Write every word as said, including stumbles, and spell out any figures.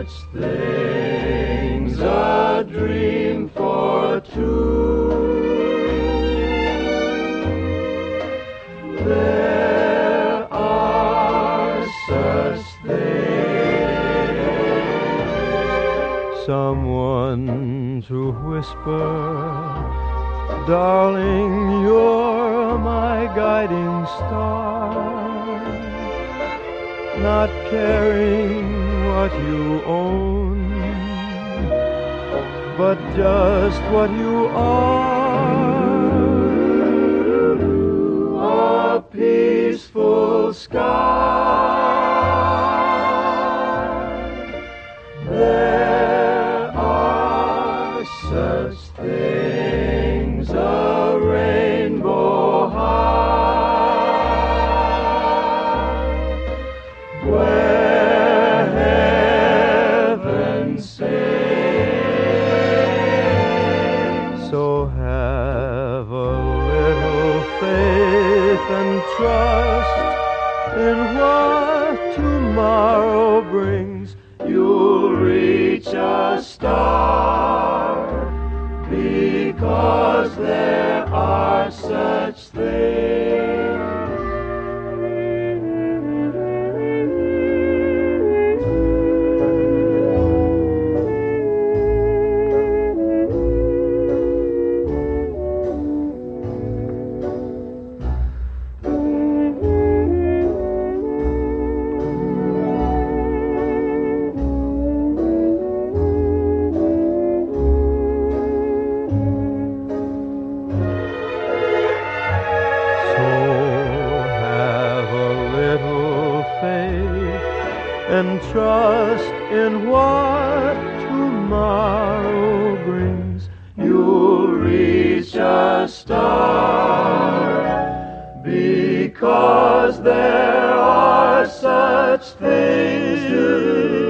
such things a dream for two. There are such things. Someone to whisper, darling, you're my guiding star. Not caring what you own, but just what you are. A peaceful sky. There are such things, a rainbow high, where heaven sings. So have a little faith and trust in what tomorrow brings. You'll reach a star, because there are such things. And trust in what tomorrow brings. You'll reach a star, because there are such things.